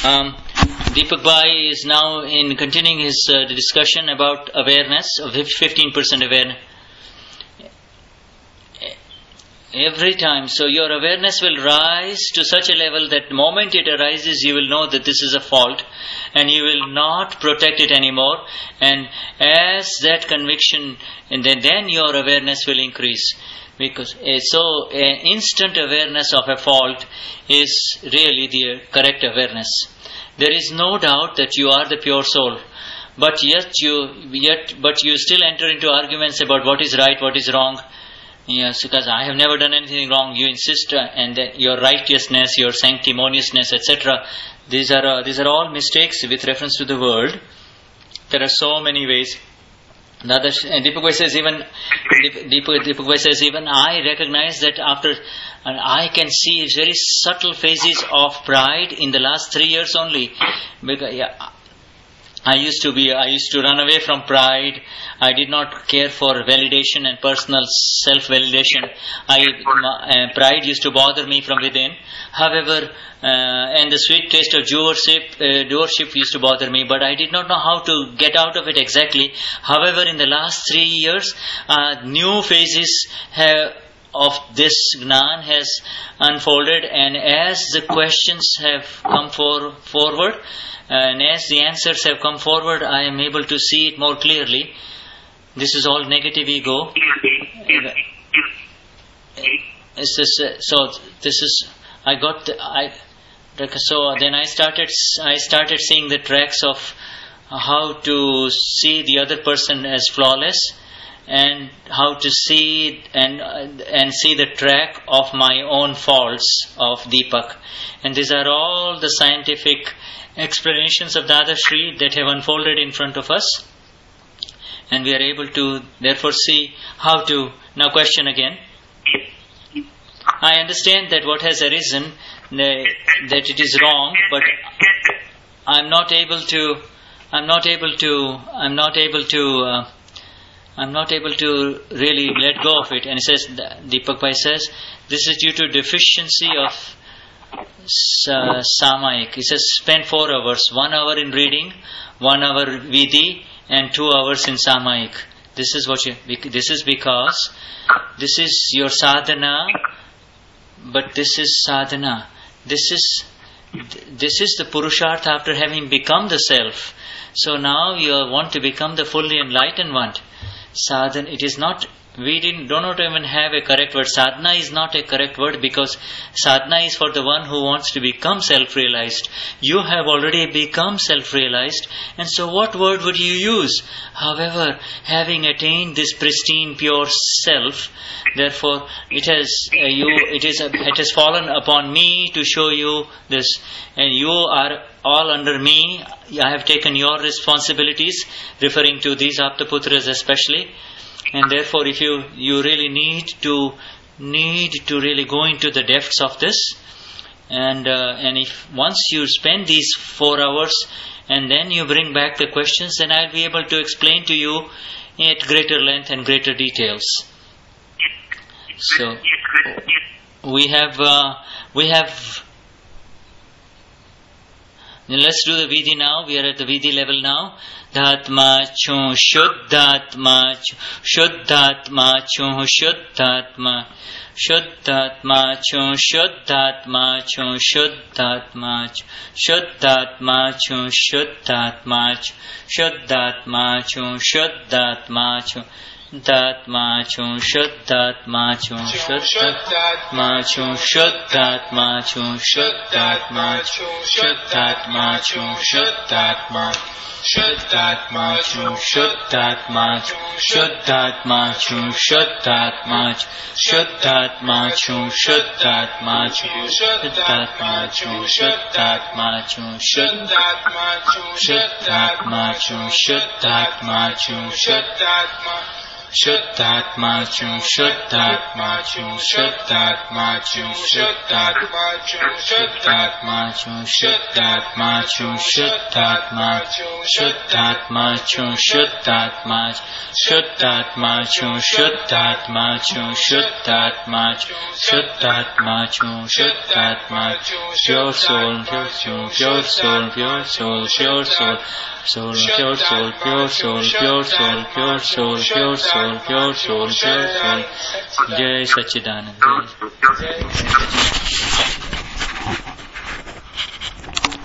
Deepak Bhai is now in continuing his discussion about awareness of 15% awareness. Every time, so your awareness will rise to such a level that the moment it arises, you will know that this is a fault, and you will not protect it anymore. And as that conviction, and then your awareness will increase. Because so instant awareness of a fault is really the correct awareness. There is no doubt that you are the pure soul, but yet you still enter into arguments about what is right, what is wrong. Yes, because I have never done anything wrong. You insist, and your righteousness, your sanctimoniousness, etc. These are all mistakes with reference to the world. There are so many ways. Deepak Bhai says even I recognize that and I can see very subtle phases of pride in the last 3 years only. Because I used to run away from pride. I did not care for validation and personal self-validation. Pride used to bother me from within. However, and the sweet taste of doership used to bother me, but I did not know how to get out of it exactly. However, in the last 3 years, new phases of this Gnan has unfolded, and as the questions have come forward, and as the answers have come forward, I am able to see it more clearly. This is all negative ego. So then I started seeing the tracks of how to see the other person as flawless, and how to see and see the track of my own faults of Deepak. And these are all the scientific explanations of Dada Shri that have unfolded in front of us, and we are able to therefore see how to now question again. I understand that what has arisen, that it is wrong, but I'm not able to really let go of it. And it says, Deepak Bhai says, this is due to deficiency of Samayik. He says, spend 4 hours, 1 hour in reading, 1 hour Vidhi, and 2 hours in Samayik. This is because this is your sadhana, but this is sadhana. This is the Purushartha after having become the self. So now you want to become the fully enlightened one. Sadhana, it is not, do not even have a correct word. Sadhana is not a correct word, because sadhana is for the one who wants to become self-realized. You have already become self-realized, and so what word would you use? However, having attained this pristine pure self, therefore it has fallen upon me to show you this, and you are all under me. I have taken your responsibilities, referring to these Aptaputras especially. And therefore, if you really need to really go into the depths of this, and if once you spend these 4 hours, and then you bring back the questions, then I'll be able to explain to you at greater length and greater details. So we have. Let's do the Vidhi now. We are at the Vidhi level now. Dhatma chu Shuddhatma chu Shuddhatma chu Shuddhatma Shuddhatma chu Shuddhatma chu Shuddhatma Shuddhatma chu Shuddhatma Shuddhatma chu Shuddhatma chu Shuddhatma chu Shuddhatma chu Shuddhatma chu Shuddhatma chu Shuddhatma chu Shuddhatma chu Shuddhatma Shuddhatma chu Shuddhatma chu Shuddhatma chu Shuddhatma Shuddhatma chu Shuddhatma chu Shuddhatma chu Shuddhatma chu Shuddhatma chu Shuddhatma chu Shuddhatma chu Shuddhatma Shuddhatma Chum, Shuddhatma Chum, Shuddhatma Chum, Shuddhatma Chum, Shuddhatma Chum, Shuddhatma Chum, Shuddhatma Chum, Shuddhatma Chum, Shuddhatma Chum, Shuddhatma Chum, Shuddhatma, pure soul, pure soul, pure soul, pure soul, pure soul. Soul, pure soul, pure soul, pure soul, pure soul, pure soul, pure soul, pure soul. Jai Sachidanand. Jai Sachidanand.